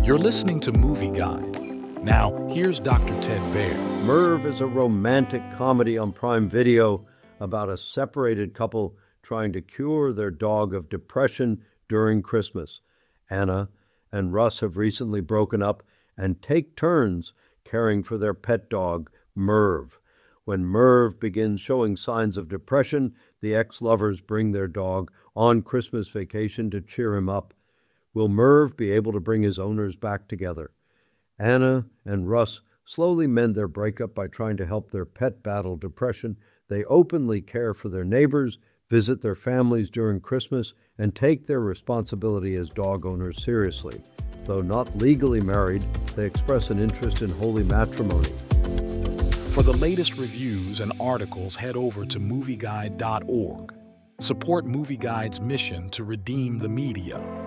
You're listening to Movie Guide. Now, here's Dr. Ted Baer. Merv is a romantic comedy on Prime Video about a separated couple trying to cure their dog of depression during Christmas. Anna and Russ have recently broken up and take turns caring for their pet dog, Merv. When Merv begins showing signs of depression, the ex-lovers bring their dog on Christmas vacation to cheer him up. Will Merv be able to bring his owners back together? Anna and Russ slowly mend their breakup by trying to help their pet battle depression. They openly care for their neighbors, visit their families during Christmas, and take their responsibility as dog owners seriously. Though not legally married, they express an interest in holy matrimony. For the latest reviews and articles, head over to movieguide.org. Support Movie Guide's mission to redeem the media.